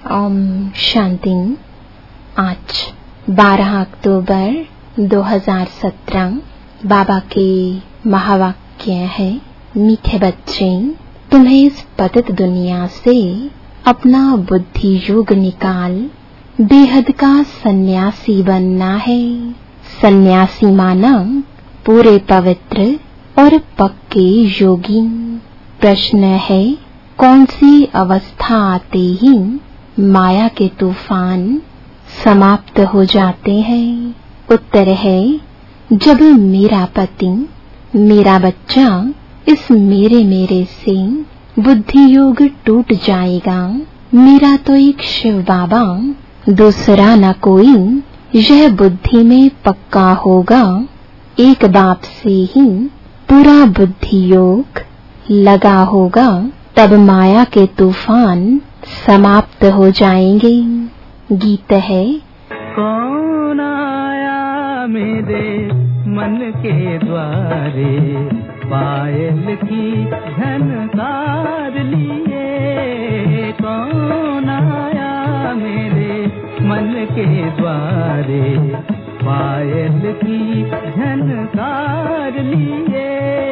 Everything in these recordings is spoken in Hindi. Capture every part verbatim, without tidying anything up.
ओम शांति। आज बारह अक्टूबर दो हज़ार सत्रह बाबा के महावाक्य है, मीठे बच्चे, तुम्हें इस पतित दुनिया से अपना बुद्धि योग निकाल बेहद का सन्यासी बनना है। सन्यासी माना पूरे पवित्र और पक्के योगी। प्रश्न है, कौन सी अवस्था आते ही माया के तूफान समाप्त हो जाते हैं? उत्तर है, जब मेरा पति, मेरा बच्चा इस मेरे मेरे से बुद्धि योग टूट जाएगा। मेरा तो एक शिव बाबा, दूसरा न कोई, यह बुद्धि में पक्का होगा। एक बाप से ही पूरा बुद्धि योग लगा होगा, तब माया के तूफान समाप्त हो जाएंगे। गीत है, कौन आया मेरे मन के द्वारे, पायल की झनकार लिए। कौन आया मेरे मन के द्वारे, पायल की झनकार लिए।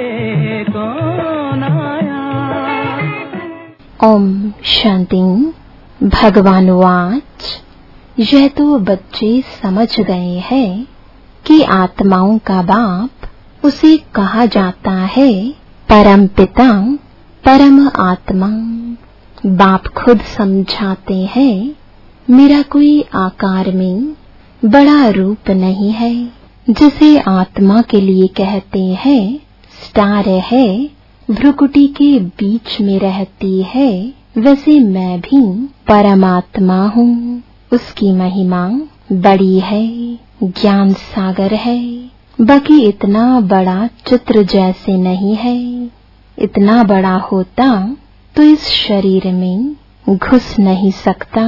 कौन आया। ओम शांति। भगवान वाच, यह तो बच्चे समझ गए हैं कि आत्माओं का बाप उसे कहा जाता है परम पिता, परम आत्मा। बाप खुद समझाते हैं, मेरा कोई आकार में बड़ा रूप नहीं है। जिसे आत्मा के लिए कहते हैं स्टार है, भ्रुकुटी के बीच में रहती है, वैसे मैं भी परमात्मा हूँ। उसकी महिमा बड़ी है, ज्ञान सागर है, बाकी इतना बड़ा चित्र जैसे नहीं है। इतना बड़ा होता तो इस शरीर में घुस नहीं सकता।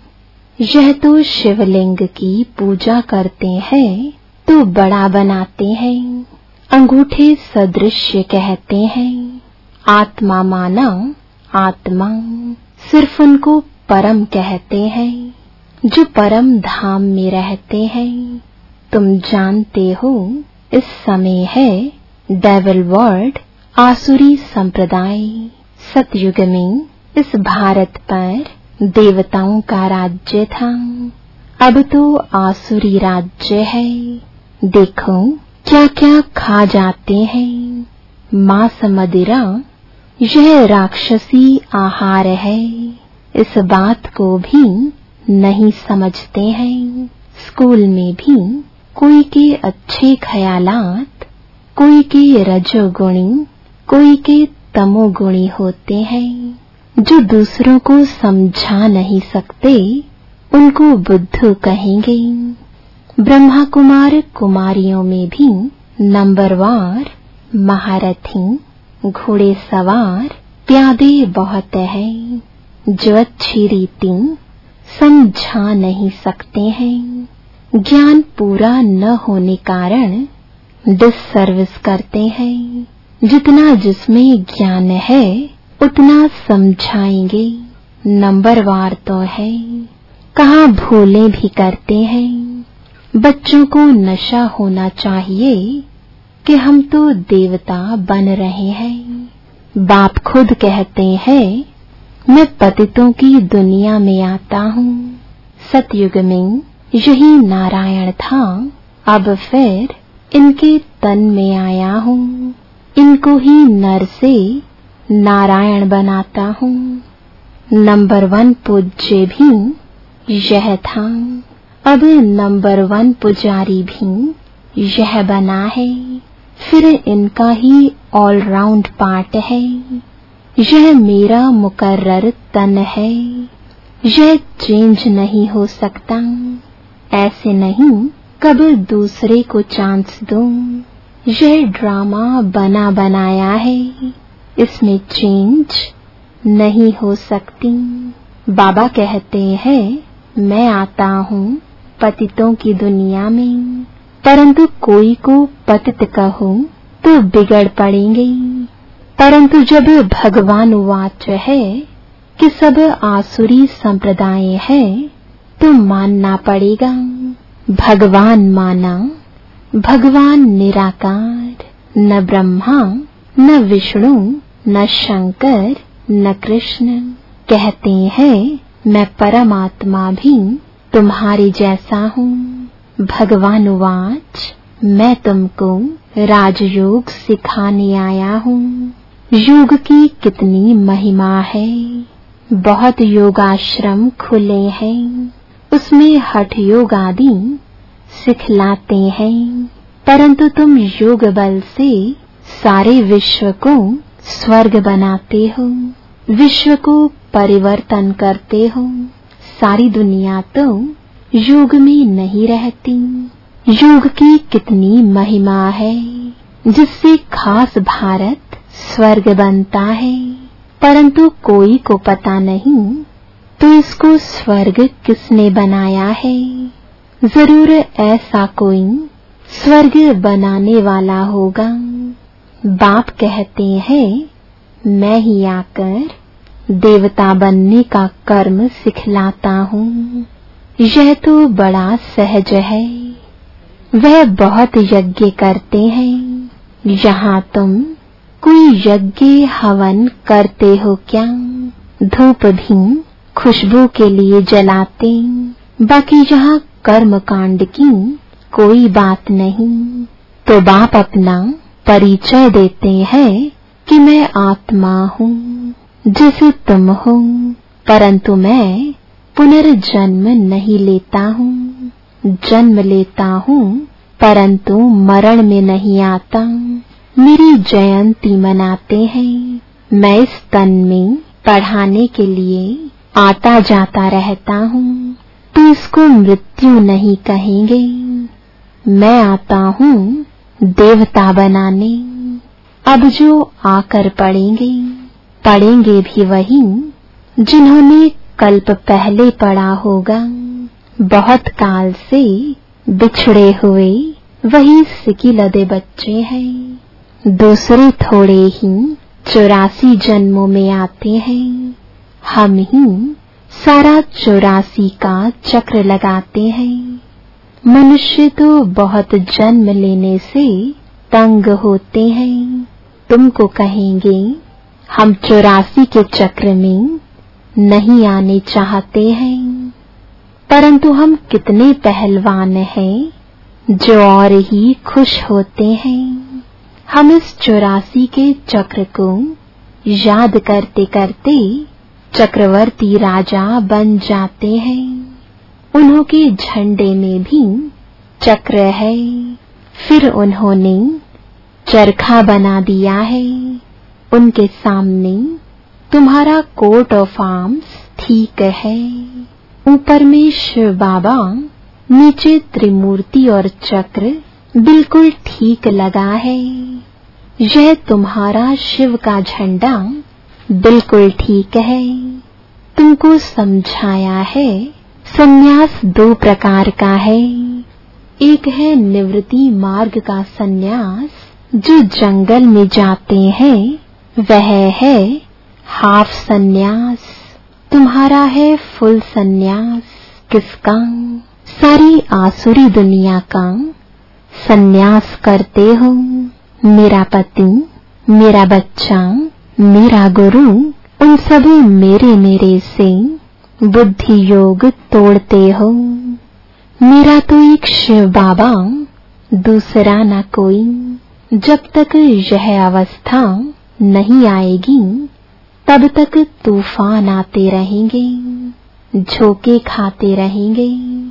यह तो शिवलिंग की पूजा करते हैं तो बड़ा बनाते हैं, अंगूठे सदृश्य कहते हैं। आत्मा माना आत्मा, सिर्फ उनको परम कहते हैं, जो परम धाम में रहते हैं। तुम जानते हो, इस समय है डेविल वर्ल्ड, आसुरी संप्रदाय। सतयुग में इस भारत पर देवताओं का राज्य था, अब तो आसुरी राज्य है। देखो क्या क्या खा जाते हैं। मांस मदिरा, यह राक्षसी आहार है। इस बात को भी नहीं समझते हैं। स्कूल में भी कोई के अच्छे ख्यालात, कोई के रजोगुणी, कोई के तमोगुणी होते हैं। जो दूसरों को समझा नहीं सकते, उनको बुद्धू कहेंगे। ब्रह्मा कुमार कुमारियों में भी नंबरवार, महारथी, घोड़े सवार, प्यादे बहुत है, जो अच्छी रीति समझा नहीं सकते हैं। ज्ञान पूरा न होने कारण डिससर्विस करते हैं। जितना जिसमें ज्ञान है उतना समझाएंगे। नंबरवार तो है, कहाँ भोले भी करते हैं। बच्चों को नशा होना चाहिए कि हम तो देवता बन रहे हैं। बाप खुद कहते हैं, मैं पतितों की दुनिया में आता हूँ। सतयुग में यही नारायण था, अब फिर इनके तन में आया हूँ। इनको ही नर से नारायण बनाता हूँ। नंबर वन पूज्य भी यह था, अब नंबर वन पुजारी भी यह बना है। फिर इनका ही ऑलराउंड पार्ट है। यह मेरा मुकर्रर तन है, यह चेंज नहीं हो सकता। ऐसे नहीं कब दूसरे को चांस दूं। यह ड्रामा बना बनाया है, इसमें चेंज नहीं हो सकती। बाबा कहते हैं, मैं आता हूँ पतितों की दुनिया में, परंतु कोई को पतित कहूँ तो बिगड़ पड़ेंगे। परंतु जब भगवान वाच है, कि सब आसुरी संप्रदाय है तो मानना पड़ेगा। भगवान माना, भगवान निराकार, न ब्रह्मा न विष्णु न शंकर न कृष्ण। कहते हैं मैं परमात्मा भी तुम्हारे जैसा हूँ। भगवान उवाच, मैं तुमको राजयोग सिखाने आया हूँ। योग की कितनी महिमा है, बहुत योगाश्रम खुले हैं, उसमें हठ योग आदि सिखलाते हैं, परंतु तुम योग बल से सारे विश्व को स्वर्ग बनाते हो, विश्व को परिवर्तन करते हो। सारी दुनिया तो योग में नहीं रहती। योग की कितनी महिमा है, जिससे खास भारत स्वर्ग बनता है, परंतु कोई को पता नहीं तो इसको स्वर्ग किसने बनाया है। जरूर ऐसा कोई स्वर्ग बनाने वाला होगा। बाप कहते हैं मैं ही आकर देवता बनने का कर्म सिखलाता हूँ। यह तो बड़ा सहज है। वह बहुत यज्ञ करते हैं, यहाँ तुम कोई यज्ञ हवन करते हो क्या? धूप भी खुशबू के लिए जलाते, बाकी यहाँ कर्म कांड की कोई बात नहीं। तो बाप अपना परिचय देते हैं कि मैं आत्मा हूँ जैसे तुम हो, परंतु मैं पुनर्जन्म नहीं लेता हूँ। जन्म लेता हूँ परंतु मरण में नहीं आता। मेरी जयंती मनाते हैं। मैं इस तन में पढ़ाने के लिए आता जाता रहता हूँ, तो इसको मृत्यु नहीं कहेंगे। मैं आता हूँ देवता बनाने। अब जो आकर पढ़ेंगे, पढ़ेंगे भी वही जिन्होंने कल्प पहले पढ़ा होगा। बहुत काल से बिछड़े हुए वही सिकिलदे बच्चे हैं। दूसरे थोड़े ही चौरासी जन्मों में आते हैं। हम ही सारा चौरासी का चक्र लगाते हैं। मनुष्य तो बहुत जन्म लेने से तंग होते हैं। तुमको कहेंगे हम चौरासी के चक्र में नहीं आने चाहते हैं, परंतु हम कितने पहलवान हैं जो और ही खुश होते हैं। हम इस चौरासी के चक्र को याद करते करते चक्रवर्ती राजा बन जाते हैं। उन्हों के झंडे में भी चक्र है, फिर उन्होंने चरखा बना दिया है। उनके सामने तुम्हारा कोट ऑफ आर्म्स ठीक है। ऊपर में शिव बाबा, नीचे त्रिमूर्ति और चक्र बिल्कुल ठीक लगा है। यह तुम्हारा शिव का झंडा बिल्कुल ठीक है। तुमको समझाया है सन्यास दो प्रकार का है। एक है निवृत्ति मार्ग का सन्यास, जो जंगल में जाते हैं, वह है हाफ सन्यास। तुम्हारा है फुल सन्यास। किसका? सारी आसुरी दुनिया का सन्यास करते हो। मेरा पति, मेरा बच्चा, मेरा गुरु, उन सभी मेरे मेरे से बुद्धि योग तोड़ते हो। मेरा तो एक शिव बाबा, दूसरा न कोई। जब तक यह अवस्था नहीं आएगी तब तक तूफान आते रहेंगे, झोंके खाते रहेंगे।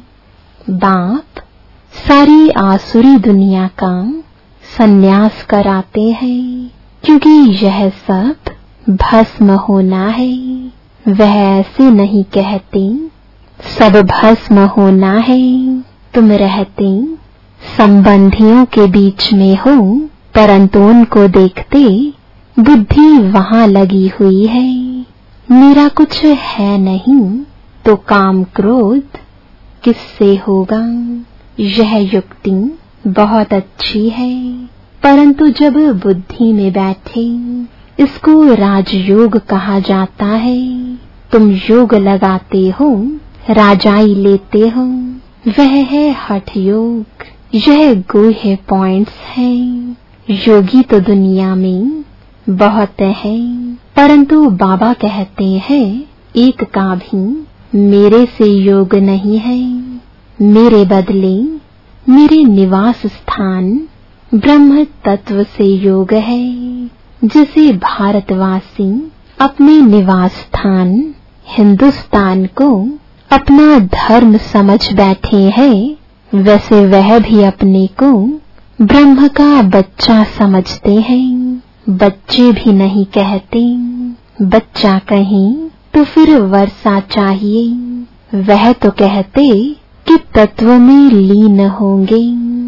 बाप सारी आसुरी दुनिया का सन्यास कराते हैं, क्योंकि यह सब भस्म होना है। वह ऐसे नहीं कहते सब भस्म होना है। तुम रहते संबंधियों के बीच में हो, परंतु उनको देखते बुद्धि वहाँ लगी हुई है। मेरा कुछ है नहीं तो काम क्रोध किससे होगा? यह युक्ति बहुत अच्छी है, परंतु जब बुद्धि में बैठे, इसको राजयोग कहा जाता है। तुम योग लगाते हो, राजाई लेते हो, वह है हठ योग। यह गुह्य पॉइंट्स हैं। योगी तो दुनिया में बहुत है, परंतु बाबा कहते हैं एक का भी मेरे से योग नहीं है। मेरे बदले मेरे निवास स्थान ब्रह्म तत्व से योग है। जिसे भारतवासी अपने निवास स्थान हिंदुस्तान को अपना धर्म समझ बैठे हैं, वैसे वह भी अपने को ब्रह्म का बच्चा समझते हैं। बच्चे भी नहीं कहते, बच्चा कहें तो फिर वर्षा चाहिए। वह तो कहते कि तत्व में लीन होंगे।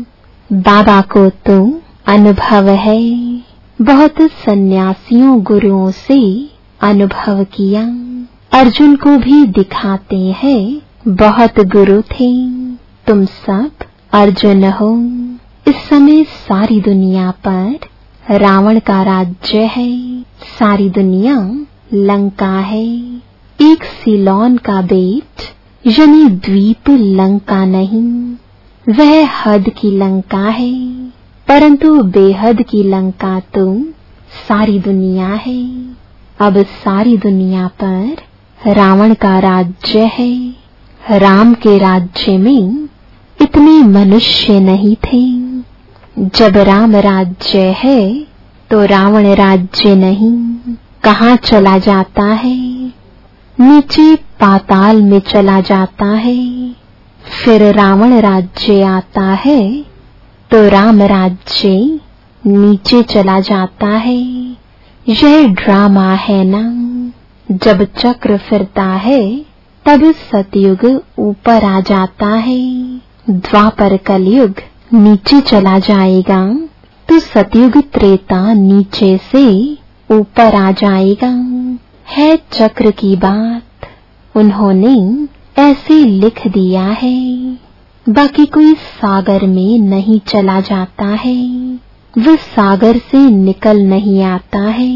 बाबा को तो अनुभव है, बहुत सन्यासियों गुरुओं से अनुभव किया। अर्जुन को भी दिखाते हैं बहुत गुरु थे। तुम सब अर्जुन हो। इस समय सारी दुनिया पर रावण का राज्य है। सारी दुनिया लंका है। एक सिलोन का बेट यानी द्वीप लंका नहीं, वह हद की लंका है। परंतु बेहद की लंका तो सारी दुनिया है। अब सारी दुनिया पर रावण का राज्य है। राम के राज्य में इतने मनुष्य नहीं थे। जब राम राज्य है तो रावण राज्य नहीं। कहाँ चला जाता है? नीचे पाताल में चला जाता है। फिर रावण राज्य आता है तो राम राज्य नीचे चला जाता है। यह ड्रामा है ना। जब चक्र फिरता है तब सतयुग ऊपर आ जाता है। द्वापर कलयुग नीचे चला जाएगा तो सतयुग त्रेता नीचे से ऊपर आ जाएगा। है चक्र की बात, उन्होंने ऐसे लिख दिया है। बाकी कोई सागर में नहीं चला जाता है, वह सागर से निकल नहीं आता है।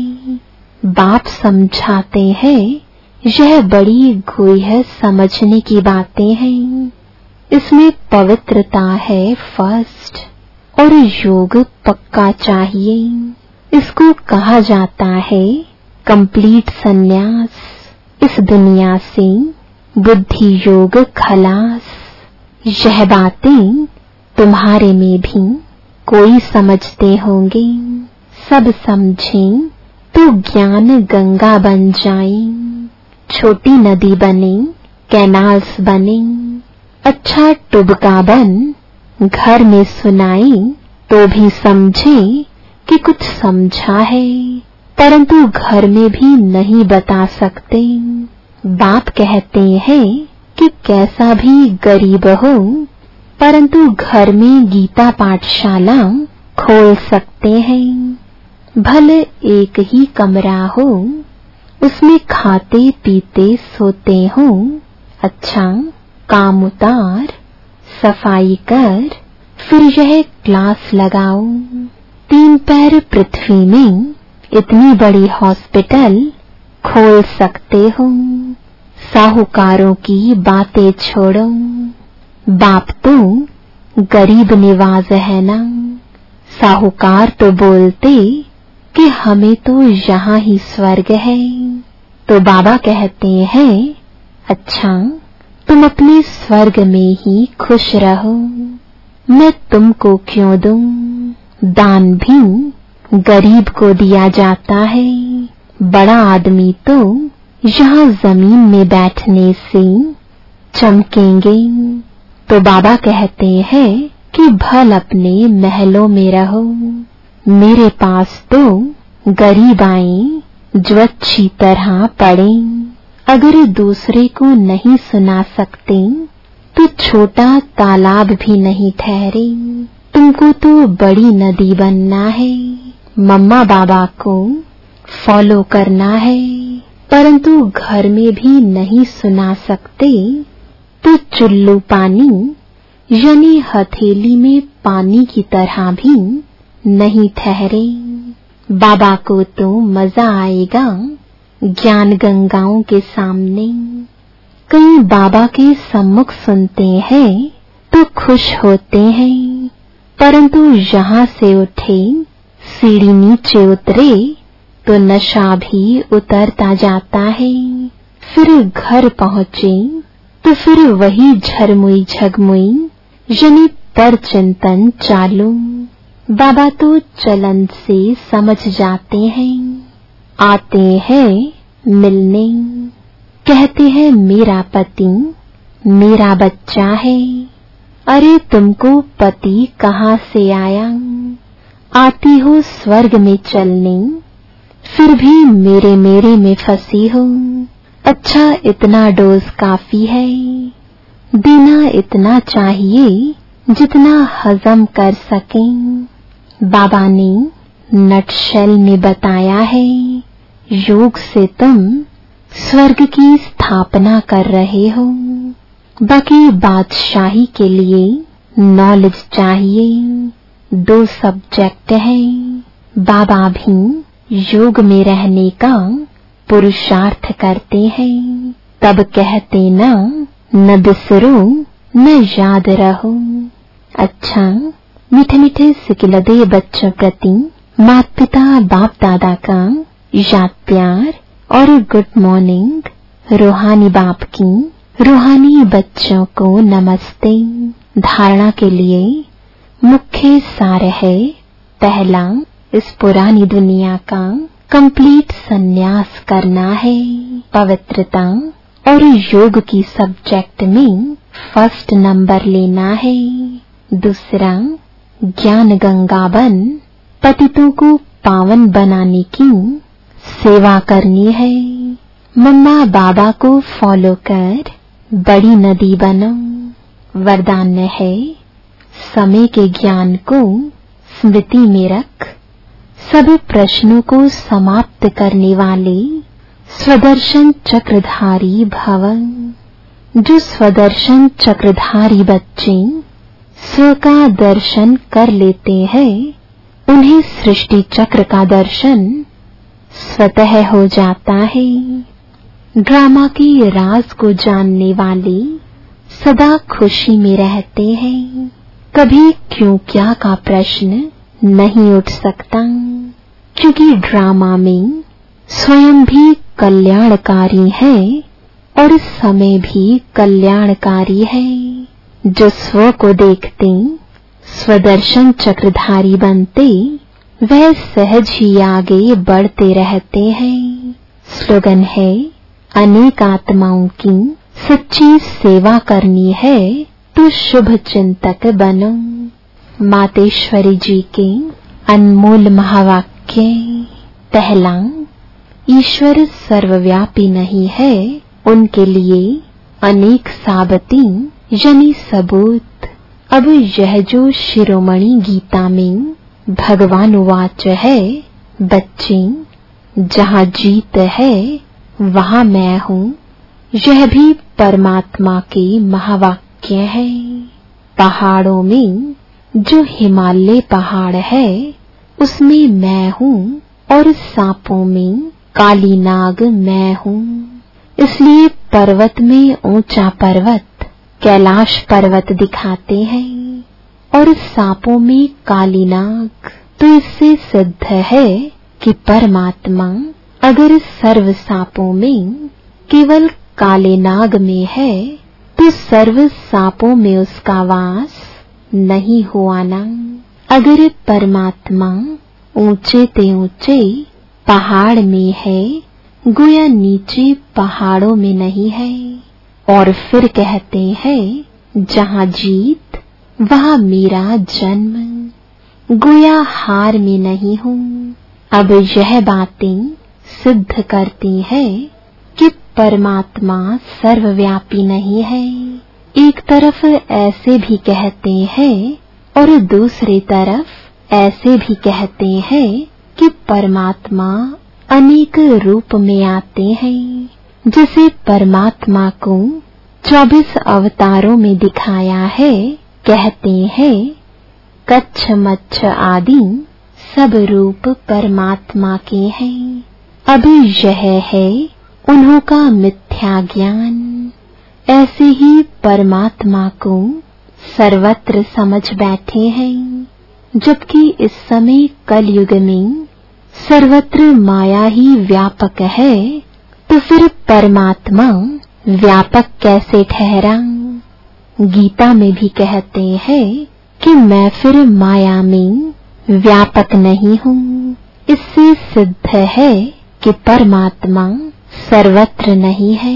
बाप समझाते हैं यह बड़ी गुह्य समझने की बातें हैं। इसमें पवित्रता है फर्स्ट, और योग पक्का चाहिए। इसको कहा जाता है कंप्लीट संन्यास। इस दुनिया से बुद्धि योग खलास। यह बातें तुम्हारे में भी कोई समझते होंगे। सब समझें तो ज्ञान गंगा बन जाए। छोटी नदी बने, कैनाल्स बने। अच्छा टुबका बन घर में सुनाई तो भी समझे कि कुछ समझा है, परंतु घर में भी नहीं बता सकते। बाप कहते हैं कि कैसा भी गरीब हो, परंतु घर में गीता पाठशाला खोल सकते हैं। भले एक ही कमरा हो, उसमें खाते पीते सोते हो। अच्छा काम उतार, सफाई कर, फिर यह क्लास लगाओ। तीन पैर पृथ्वी में इतनी बड़ी हॉस्पिटल खोल सकते हो। साहूकारों की बातें छोड़ो। बाप तो गरीब निवाज है ना। साहूकार तो बोलते कि हमें तो यहाँ ही स्वर्ग है। तो बाबा कहते हैं अच्छा तुम अपने स्वर्ग में ही खुश रहो, मैं तुमको क्यों दूं। दान भी गरीब को दिया जाता है। बड़ा आदमी तो यहाँ जमीन में बैठने से चमकेंगे। तो बाबा कहते हैं कि भल अपने महलों में रहो। मेरे पास तो गरीब आए जो अच्छी तरह पढ़े। अगर दूसरे को नहीं सुना सकते तो छोटा तालाब भी नहीं ठहरे। तुमको तो बड़ी नदी बनना है। मम्मा बाबा को फॉलो करना है, परंतु घर में भी नहीं सुना सकते तो चुल्लू पानी यानी हथेली में पानी की तरह भी नहीं ठहरे। बाबा को तो मजा आएगा ज्ञान गंगाओं के सामने कई बाबा के सम्मुख सुनते हैं तो खुश होते हैं, परंतु यहाँ से उठे सीढ़ी नीचे उतरे तो नशा भी उतरता जाता है। फिर घर पहुँचे तो फिर वही झरमुई झगमुई यानी पर चिंतन चालू। बाबा तो चलन से समझ जाते हैं, आते हैं मिलने, कहते हैं मेरा पति मेरा बच्चा है। अरे तुमको पति कहाँ से आया, आती हो स्वर्ग में चलने, फिर भी मेरे मेरे में फंसी हो। अच्छा इतना डोज काफी है, देना इतना चाहिए जितना हजम कर सकें। बाबा ने नटशेल में बताया है, योग से तुम स्वर्ग की स्थापना कर रहे हो। बाकी बादशाही के लिए नॉलेज चाहिए। दो सब्जेक्ट है, बाबा भी योग में रहने का पुरुषार्थ करते हैं। तब कहते ना न बिसरो न याद रहो। अच्छा मीठे मीठे सिकिलदे बच्चों प्रति माता पिता बाप दादा का याद प्यार और गुड मॉर्निंग। रूहानी बाप की रूहानी बच्चों को नमस्ते। धारणा के लिए मुख्य सार है, पहला इस पुरानी दुनिया का कंप्लीट संन्यास करना है, पवित्रता और योग की सब्जेक्ट में फर्स्ट नंबर लेना है। दूसरा ज्ञान गंगा बन पतितों को पावन बनाने की सेवा करनी है। मम्मा बाबा को फॉलो कर बड़ी नदी बनो। वरदान है, समय के ज्ञान को स्मृति में रख, सभी प्रश्नों को समाप्त करने वाले स्वदर्शन चक्रधारी भव। जो स्वदर्शन चक्रधारी बच्चे स्व का दर्शन कर लेते हैं, उन्हें सृष्टि चक्र का दर्शन स्वतः हो जाता है। ड्रामा के राज को जानने वाले सदा खुशी में रहते हैं। कभी क्यों क्या का प्रश्न नहीं उठ सकता, क्योंकि ड्रामा में स्वयं भी कल्याणकारी है और समय भी कल्याणकारी है। जो स्व को देखते स्वदर्शन चक्रधारी बनते, वह सहज ही आगे बढ़ते रहते हैं। स्लोगन है, अनेक आत्माओं की सच्ची सेवा करनी है तो शुभ चिंतक बनो। मातेश्वरी जी के अनमोल महावाक्य। पहला, ईश्वर सर्वव्यापी नहीं है, उनके लिए अनेक साबती यानी सबूत। अब यह जो शिरोमणि गीता में भगवान वाच है, बच्चे जहाँ जीत है वहाँ मैं हूँ, यह भी परमात्मा के महावाक्य है। पहाड़ों में जो हिमालय पहाड़ है उसमें मैं हूँ, और सांपों में काली नाग मैं हूँ। इसलिए पर्वत में ऊंचा पर्वत कैलाश पर्वत दिखाते हैं और सांपों में काली नाग। तो इससे सिद्ध है कि परमात्मा अगर सर्व सांपों में केवल काले नाग में है तो सर्व सांपों में उसका वास नहीं हुआ ना। अगर परमात्मा ऊंचे ते ऊंचे पहाड़ में है, गोया नीचे पहाड़ों में नहीं है। और फिर कहते हैं, जहाँ जीत वहाँ मेरा जन्म, गोया हार में नहीं हूँ। अब यह बातें सिद्ध करती है कि परमात्मा सर्वव्यापी नहीं है। एक तरफ ऐसे भी कहते हैं और दूसरी तरफ ऐसे भी कहते हैं कि परमात्मा अनेक रूप में आते हैं। जैसे परमात्मा को चौबीस अवतारों में दिखाया है, कहते हैं कच्छ मच्छ आदि सब रूप परमात्मा के हैं। अभी यह है उन्हों का मिथ्या ज्ञान। ऐसे ही परमात्मा को सर्वत्र समझ बैठे हैं, जबकि इस समय कलयुग में सर्वत्र माया ही व्यापक है, तो फिर परमात्मा व्यापक कैसे ठहरा? गीता में भी कहते हैं कि मैं फिर माया में व्यापक नहीं हूँ। इससे सिद्ध है कि परमात्मा सर्वत्र नहीं है।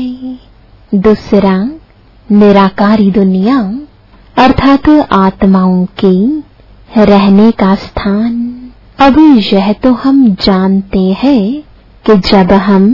दूसरा, निराकारी दुनिया अर्थात आत्माओं के रहने का स्थान। अब यह तो हम जानते हैं कि जब हम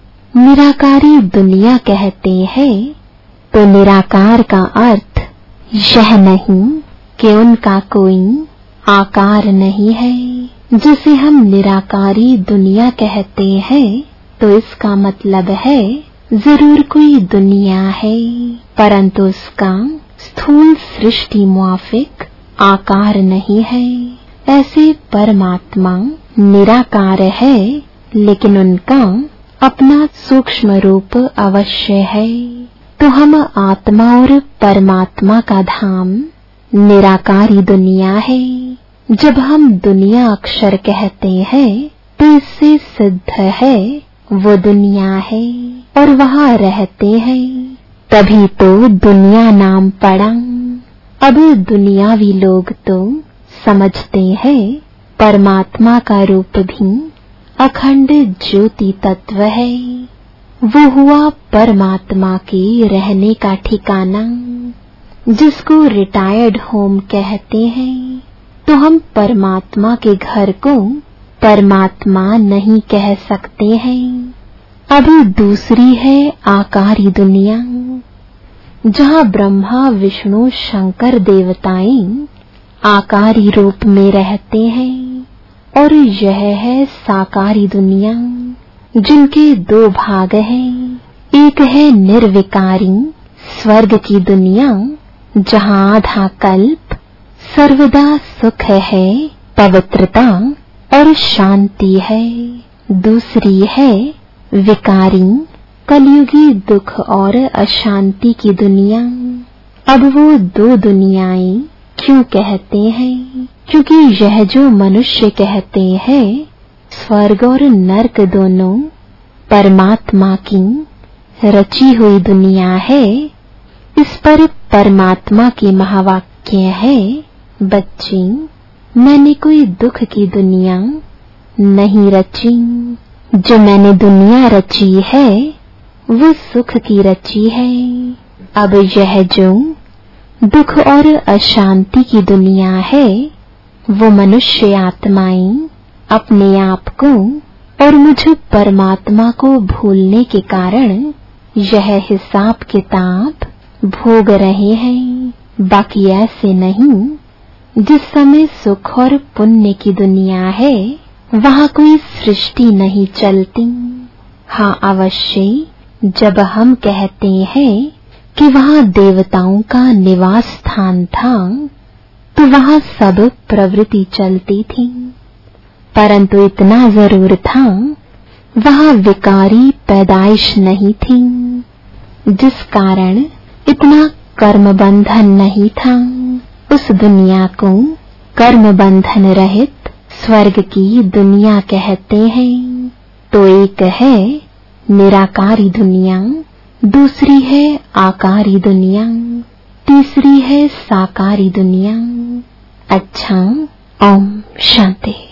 निराकारी दुनिया कहते हैं तो निराकार का अर्थ यह नहीं कि उनका कोई आकार नहीं है। जिसे हम निराकारी दुनिया कहते हैं तो इसका मतलब है जरूर कोई दुनिया है, परंतु उसका स्थूल सृष्टि मुआफिक आकार नहीं है। ऐसे परमात्मा निराकार है, लेकिन उनका अपना सूक्ष्म रूप अवश्य है। तो हम आत्मा और परमात्मा का धाम निराकारी दुनिया है। जब हम दुनिया अक्षर कहते हैं तो इससे सिद्ध है वो दुनिया है और वहाँ रहते हैं, तभी तो दुनिया नाम पड़ा। अब दुनियावी लोग तो समझते हैं परमात्मा का रूप भी अखंड ज्योति तत्व है। वो हुआ परमात्मा के रहने का ठिकाना, जिसको रिटायर्ड होम कहते हैं। तो हम परमात्मा के घर को परमात्मा नहीं कह सकते हैं। अब दूसरी है आकारी दुनिया, जहाँ ब्रह्मा विष्णु शंकर देवताएं आकारी रूप में रहते हैं। और यह है साकारी दुनिया, जिनके दो भाग हैं। एक है निर्विकारी स्वर्ग की दुनिया, जहाँ आधा कल्प सर्वदा सुख है, पवित्रता और शांति है। दूसरी है विकारी कलयुगी दुख और अशांति की दुनिया। अब वो दो दुनियाएं क्यों कहते हैं? क्योंकि यह जो मनुष्य कहते हैं स्वर्ग और नरक दोनों परमात्मा की रची हुई दुनिया है। इस पर परमात्मा की महावाक्य है, बच्ची मैंने कोई दुख की दुनिया नहीं रची, जो मैंने दुनिया रची है वो सुख की रची है। अब यह जो दुख और अशांति की दुनिया है वो मनुष्य आत्माएं अपने आप को और मुझ परमात्मा को भूलने के कारण यह हिसाब किताब भोग रहे हैं। बाकी ऐसे नहीं। जिस समय सुख और पुण्य की दुनिया है वहाँ कोई सृष्टि नहीं चलती। हाँ अवश्य, जब हम कहते हैं कि वहाँ देवताओं का निवास स्थान था तो वहाँ सब प्रवृत्ति चलती थी, परंतु इतना जरूर था वहाँ विकारी पैदाइश नहीं थी, जिस कारण इतना कर्म बंधन नहीं था। उस दुनिया को कर्म बंधन रहित स्वर्ग की दुनिया कहते हैं। तो एक है निराकारी दुनिया, दूसरी है आकारी दुनिया, तीसरी है साकारी दुनिया। अच्छा, ओम शांति।